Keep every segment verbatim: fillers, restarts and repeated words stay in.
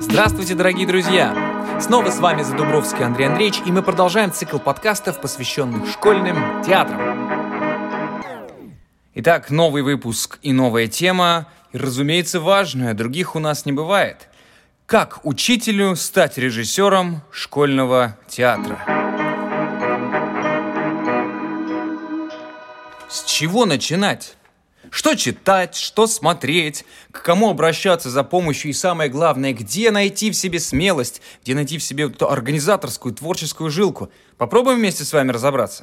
Здравствуйте, дорогие друзья! Снова с вами Задубровский Андрей Андреевич, и мы продолжаем цикл подкастов, посвященных школьным театрам. Итак, новый выпуск и новая тема, и, разумеется, важная, других у нас не бывает. Как учителю стать режиссером школьного театра? С чего начинать? Что читать, что смотреть, к кому обращаться за помощью и, самое главное, где найти в себе смелость, где найти в себе эту организаторскую, творческую жилку. Попробуем вместе с вами разобраться.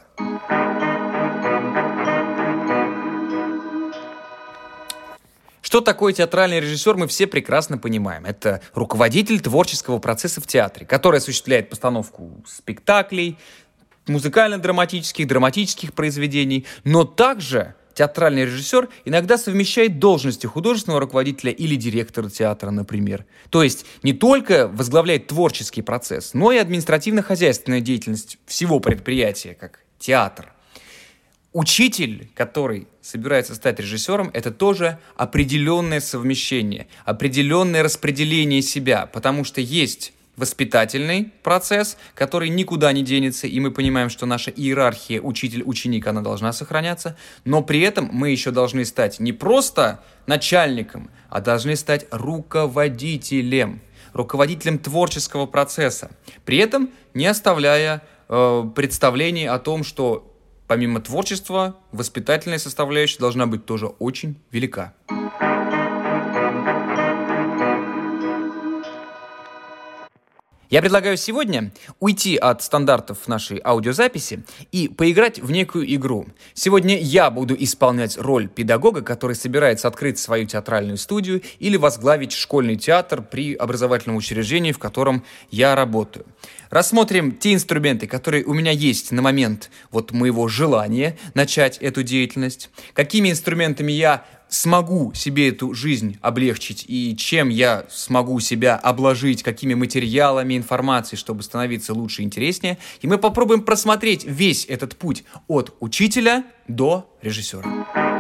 Что такое театральный режиссер, мы все прекрасно понимаем. Это руководитель творческого процесса в театре, который осуществляет постановку спектаклей, музыкально-драматических, драматических произведений, но также театральный режиссер иногда совмещает должности художественного руководителя или директора театра, например. То есть не только возглавляет творческий процесс, но и административно-хозяйственная деятельность всего предприятия, как театр. Учитель, который собирается стать режиссером, это тоже определенное совмещение, определенное распределение себя, потому что есть воспитательный процесс, который никуда не денется, и мы понимаем, что наша иерархия учитель-ученик, она должна сохраняться, но при этом мы еще должны стать не просто начальником, а должны стать руководителем, руководителем творческого процесса, при этом не оставляя э, представлений о том, что помимо творчества, воспитательная составляющая должна быть тоже очень велика. Я предлагаю сегодня уйти от стандартов нашей аудиозаписи и поиграть в некую игру. Сегодня я буду исполнять роль педагога, который собирается открыть свою театральную студию или возглавить школьный театр при образовательном учреждении, в котором я работаю. Рассмотрим те инструменты, которые у меня есть на момент вот моего желания начать эту деятельность, какими инструментами я смогу себе эту жизнь облегчить и чем я смогу себя обложить, какими материалами, информацией, чтобы становиться лучше и интереснее. И мы попробуем просмотреть весь этот путь от учителя до режиссера.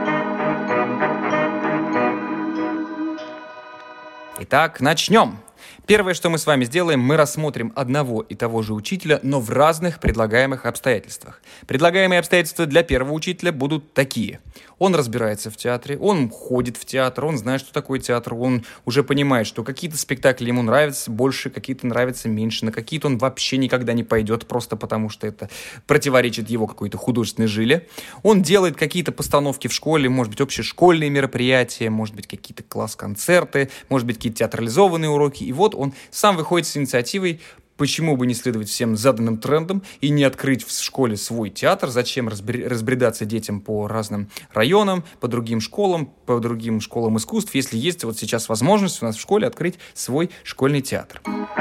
Итак, начнем. Первое, что мы с вами сделаем, мы рассмотрим одного и того же учителя, но в разных предлагаемых обстоятельствах. Предлагаемые обстоятельства для первого учителя будут такие. Он разбирается в театре, он ходит в театр, он знает, что такое театр, он уже понимает, что какие-то спектакли ему нравятся больше, какие-то нравятся меньше, на какие-то он вообще никогда не пойдет, просто потому что это противоречит его какой-то художественной жиле. Он делает какие-то постановки в школе, может быть, общешкольные мероприятия, может быть, какие-то класс-концерты, может быть, какие-то театрализованные уроки. И вот он сам выходит с инициативой, почему бы не следовать всем заданным трендам и не открыть в школе свой театр, зачем разбредаться детям по разным районам, по другим школам, по другим школам искусств, если есть вот сейчас возможность у нас в школе открыть свой школьный театр.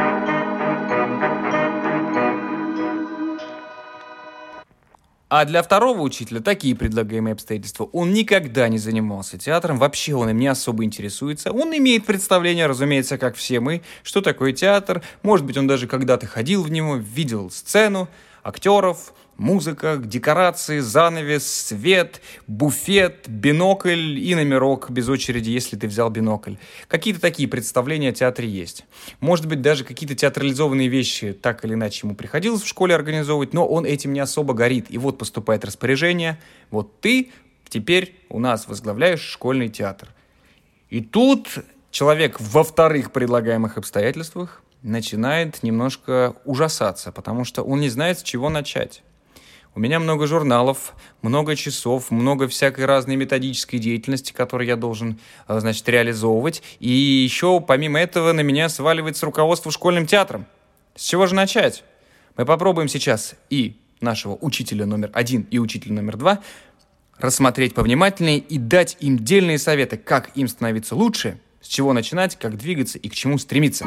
А для второго учителя такие предлагаемые обстоятельства. Он никогда не занимался театром, вообще он им не особо интересуется. Он имеет представление, разумеется, как все мы, что такое театр. Может быть, он даже когда-то ходил в него, видел сцену, актеров, музыка, декорации, занавес, свет, буфет, бинокль и номерок без очереди, если ты взял бинокль. Какие-то такие представления о театре есть. Может быть, даже какие-то театрализованные вещи так или иначе ему приходилось в школе организовывать, но он этим не особо горит. И вот поступает распоряжение. Вот ты теперь у нас возглавляешь школьный театр. И тут человек во вторых предлагаемых обстоятельствах начинает немножко ужасаться, потому что он не знает, с чего начать. У меня много журналов, много часов, много всякой разной методической деятельности, которую я должен, значит, реализовывать. И еще, помимо этого, на меня сваливается руководство школьным театром. С чего же начать? Мы попробуем сейчас и нашего учителя номер один, и учителя номер два рассмотреть повнимательнее и дать им дельные советы, как им становиться лучше, с чего начинать, как двигаться и к чему стремиться.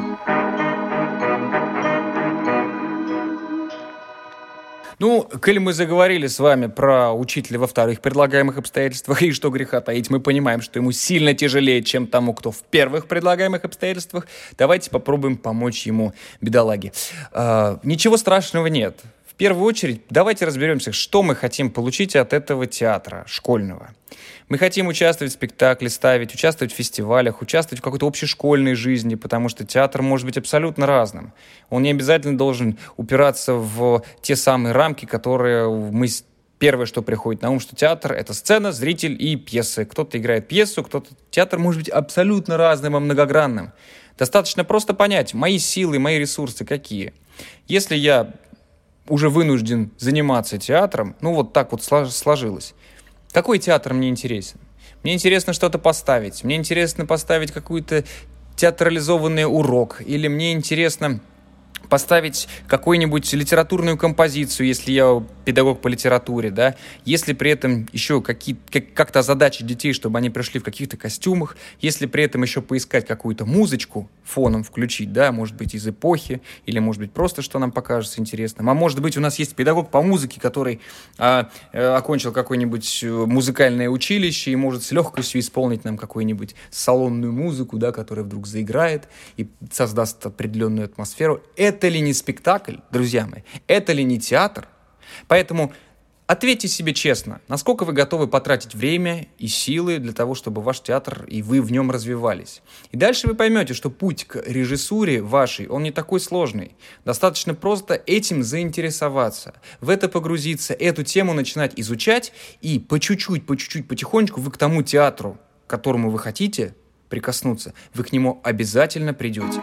Ну, коль мы заговорили с вами про учителя во вторых предлагаемых обстоятельствах, и что греха таить, мы понимаем, что ему сильно тяжелее, чем тому, кто в первых предлагаемых обстоятельствах, давайте попробуем помочь ему, бедолаге. А, ничего страшного нет. первую очередь давайте разберемся, что мы хотим получить от этого театра школьного. Мы хотим участвовать в спектакле, ставить, участвовать в фестивалях, участвовать в какой-то общешкольной жизни, потому что театр может быть абсолютно разным. Он не обязательно должен упираться в те самые рамки, которые мы... Первое, что приходит на ум, что театр — это сцена, зритель и пьесы. Кто-то играет пьесу, кто-то... Театр может быть абсолютно разным и многогранным. Достаточно просто понять, мои силы, мои ресурсы какие. Если я уже вынужден заниматься театром, ну вот так вот сложилось, какой театр мне интересен? Мне интересно что-то поставить, мне интересно поставить какой-то театрализованный урок, или мне интересно поставить какую-нибудь литературную композицию, если я педагог по литературе, да, если при этом еще какие, как, как-то озадачить детей, чтобы они пришли в каких-то костюмах, если при этом еще поискать какую-то музычку фоном включить, да, может быть, из эпохи, или, может быть, просто, что нам покажется интересным. А может быть, у нас есть педагог по музыке, который а, а, окончил какое-нибудь музыкальное училище и может с легкостью исполнить нам какую-нибудь салонную музыку, да, которая вдруг заиграет и создаст определенную атмосферу. Это ли не спектакль, друзья мои? Это ли не театр? Поэтому ответьте себе честно, насколько вы готовы потратить время и силы для того, чтобы ваш театр и вы в нем развивались. И дальше вы поймете, что путь к режиссуре вашей, он не такой сложный. Достаточно просто этим заинтересоваться, в это погрузиться, эту тему начинать изучать, и по чуть-чуть, по чуть-чуть, потихонечку вы к тому театру, к которому вы хотите прикоснуться, вы к нему обязательно придете.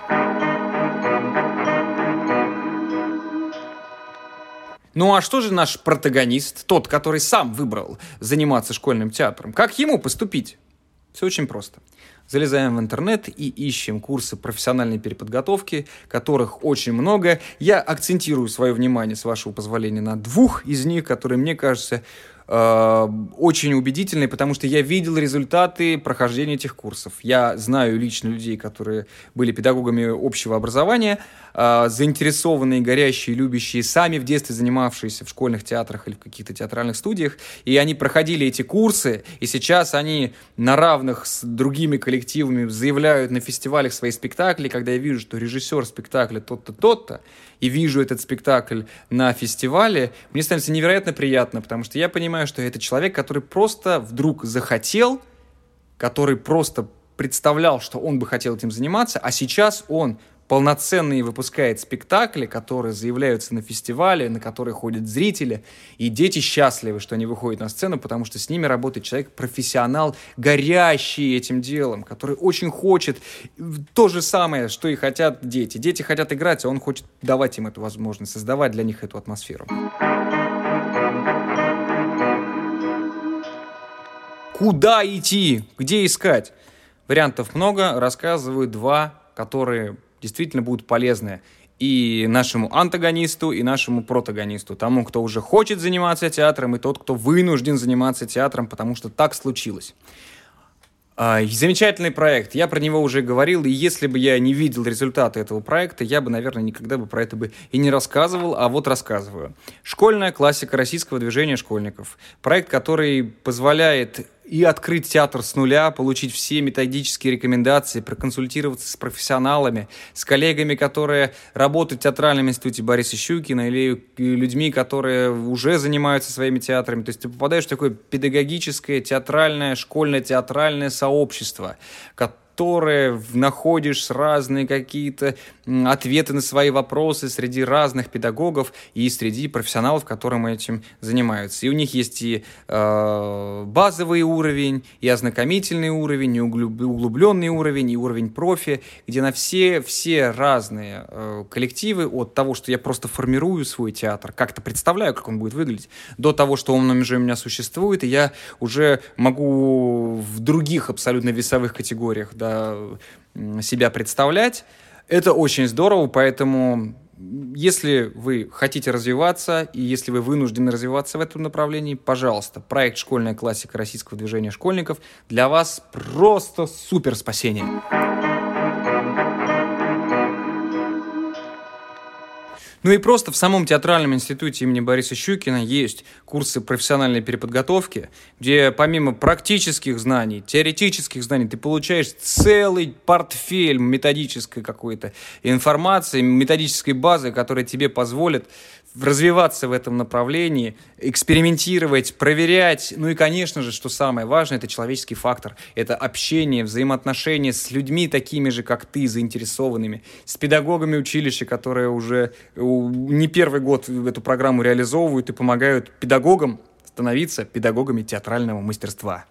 Ну а что же наш протагонист, тот, который сам выбрал заниматься школьным театром? Как ему поступить? Все очень просто. Залезаем в интернет и ищем курсы профессиональной переподготовки, которых очень много. Я акцентирую свое внимание, с вашего позволения, на двух из них, которые, мне кажется, очень убедительные, потому что я видел результаты прохождения этих курсов. Я знаю лично людей, которые были педагогами общего образования, заинтересованные, горящие, любящие, сами в детстве занимавшиеся в школьных театрах или в каких-то театральных студиях, и они проходили эти курсы, и сейчас они на равных с другими коллективами заявляют на фестивалях свои спектакли. Когда я вижу, что режиссер спектакля тот-то, тот-то, и вижу этот спектакль на фестивале, мне становится невероятно приятно, потому что я понимаю, что это человек, который просто вдруг захотел, который просто представлял, что он бы хотел этим заниматься, а сейчас он полноценные выпускает спектакли, которые заявляются на фестивале, на которые ходят зрители, и дети счастливы, что они выходят на сцену, потому что с ними работает человек, профессионал, горящий этим делом, который очень хочет то же самое, что и хотят дети. Дети хотят играть, а он хочет давать им эту возможность, создавать для них эту атмосферу. Куда идти? Где искать? Вариантов много, рассказываю два, которые действительно будут полезны и нашему антагонисту, и нашему протагонисту, тому, кто уже хочет заниматься театром, и тот, кто вынужден заниматься театром, потому что так случилось. Замечательный проект, я про него уже говорил, и если бы я не видел результаты этого проекта, я бы, наверное, никогда бы про это бы и не рассказывал, а вот рассказываю. Школьная классика российского движения школьников. Проект, который позволяет и открыть театр с нуля, получить все методические рекомендации, проконсультироваться с профессионалами, с коллегами, которые работают в театральном институте Бориса Щукина, или людьми, которые уже занимаются своими театрами. То есть ты попадаешь в такое педагогическое, театральное, школьно-театральное сообщество, которые находишь разные какие-то ответы на свои вопросы среди разных педагогов и среди профессионалов, которые этим занимаются. И у них есть и э, базовый уровень, и ознакомительный уровень, и углубленный уровень, и уровень профи, где на все, все разные э, коллективы, от того, что я просто формирую свой театр, как-то представляю, как он будет выглядеть, до того, что он уже у меня существует, и я уже могу в других абсолютно весовых категориях, да, себя представлять. Это очень здорово, поэтому если вы хотите развиваться, и если вы вынуждены развиваться в этом направлении, пожалуйста, проект «Школьная классика российского движения школьников» для вас просто супер спасение. Ну и просто в самом театральном институте имени Бориса Щукина есть курсы профессиональной переподготовки, где помимо практических знаний, теоретических знаний, ты получаешь целый портфель методической какой-то информации, методической базы, которая тебе позволит развиваться в этом направлении, экспериментировать, проверять. Ну и, конечно же, что самое важное, это человеческий фактор. Это общение, взаимоотношения с людьми такими же, как ты, заинтересованными, с педагогами училища, которые уже не первый год эту программу реализовывают и помогают педагогам становиться педагогами театрального мастерства.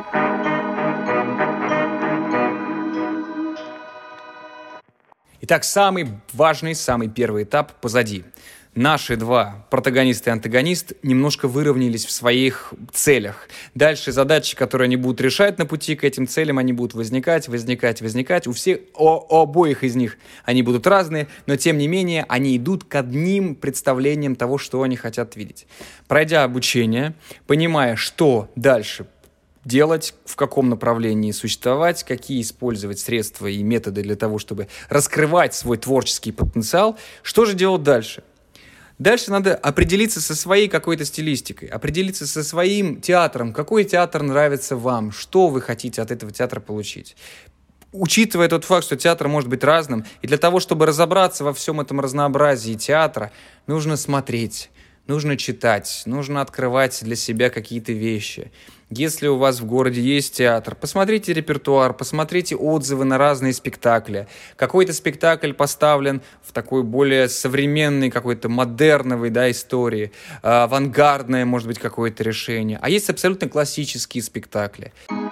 Итак, самый важный, самый первый этап позади. Наши два протагониста и антагонист немножко выровнялись в своих целях. Дальше задачи, которые они будут решать на пути к этим целям, они будут возникать, возникать, возникать. У всех, у, у обоих из них они будут разные, но тем не менее они идут к одним представлениям того, что они хотят видеть. Пройдя обучение, понимая, что дальше делать, в каком направлении существовать, какие использовать средства и методы для того, чтобы раскрывать свой творческий потенциал, что же делать дальше? Дальше надо определиться со своей какой-то стилистикой, определиться со своим театром, какой театр нравится вам, что вы хотите от этого театра получить. Учитывая тот факт, что театр может быть разным, и для того, чтобы разобраться во всем этом разнообразии театра, нужно смотреть, нужно читать, нужно открывать для себя какие-то вещи. Если у вас в городе есть театр, посмотрите репертуар, посмотрите отзывы на разные спектакли. Какой-то спектакль поставлен в такой более современной, какой-то модерновой, да, истории, авангардное, может быть, какое-то решение. А есть абсолютно классические спектакли.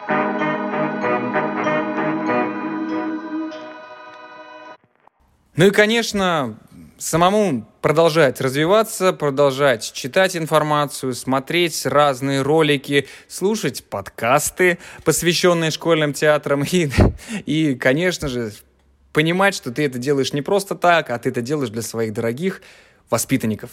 Ну и, конечно, самому продолжать развиваться, продолжать читать информацию, смотреть разные ролики, слушать подкасты, посвященные школьным театрам и, и, конечно же, понимать, что ты это делаешь не просто так, а ты это делаешь для своих дорогих воспитанников.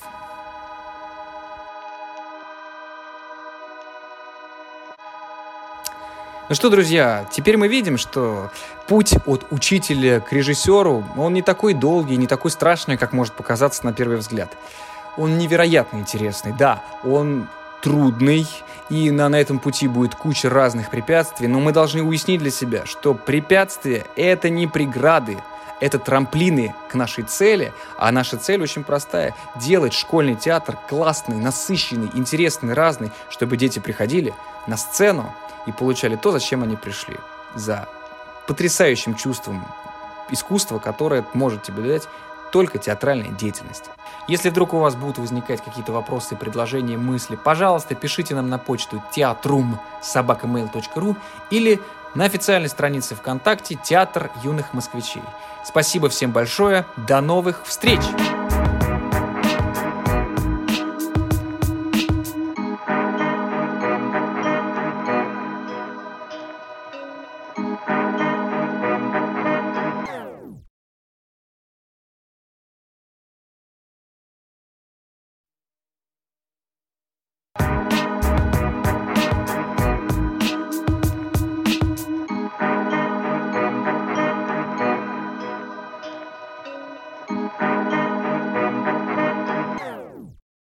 Ну что, друзья, теперь мы видим, что путь от учителя к режиссеру, он не такой долгий, не такой страшный, как может показаться на первый взгляд. Он невероятно интересный, да, он трудный, и на, на этом пути будет куча разных препятствий, но мы должны уяснить для себя, что препятствия — это не преграды, это трамплины к нашей цели, а наша цель очень простая — делать школьный театр классный, насыщенный, интересный, разный, чтобы дети приходили на сцену и получали то, зачем они пришли. За потрясающим чувством искусства, которое может тебе дать только театральная деятельность. Если вдруг у вас будут возникать какие-то вопросы, предложения, мысли, пожалуйста, пишите нам на почту театрум собака мейл точка ру или на официальной странице ВКонтакте «Театр юных москвичей». Спасибо всем большое, до новых встреч!